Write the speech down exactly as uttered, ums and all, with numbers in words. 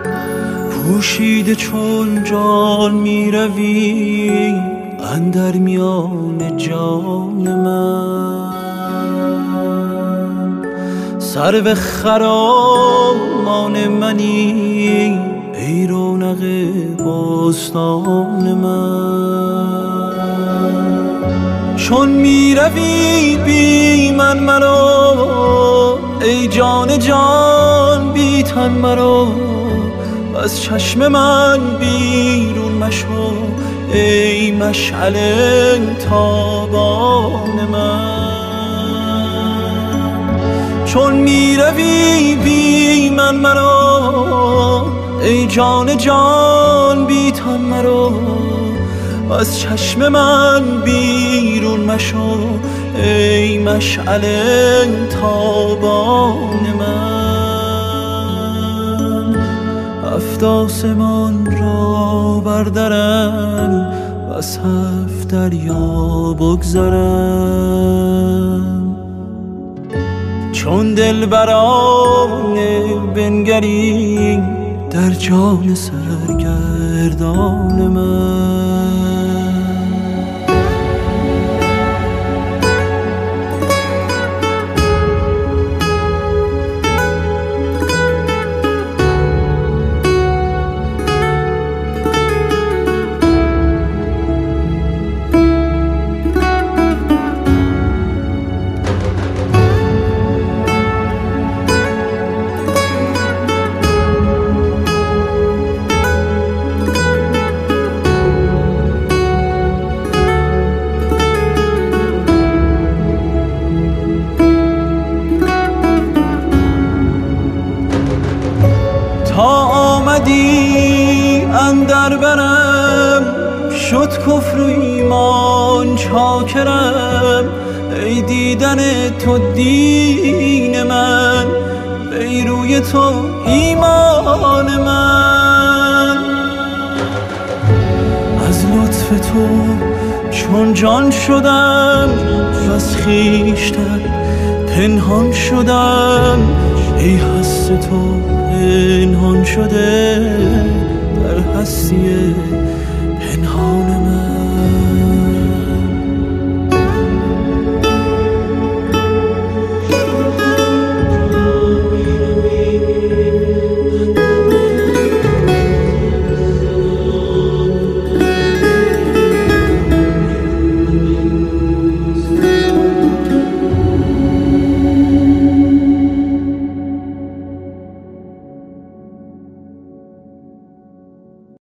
پوشیده چون جان می روی اندر میان جان من، سرو خرامان منی ای رونق باستان من. چون می روی بی من مرا ای جان جان بی تن مرا، از چشم من بیرون مشو ای مشعل تابان من. چون می روی بی من مرا ای جان جان بی تن مرا، از چشم من بیرون مشو ای مشعل تابان من. هفت آسمان را بردرم و از هفت دریا بگذرم، چون دلبرانه بنگری در جان سرگردان من. تا آمدی اندر برم شد کفر و ایمان چاکرم، ای دیدن تو دین من ای روی تو ایمان من. از لطف تو چون جان شدم از خویشتن پنهان شدم، ای هست تو پنهان شده در هستی پنهان من.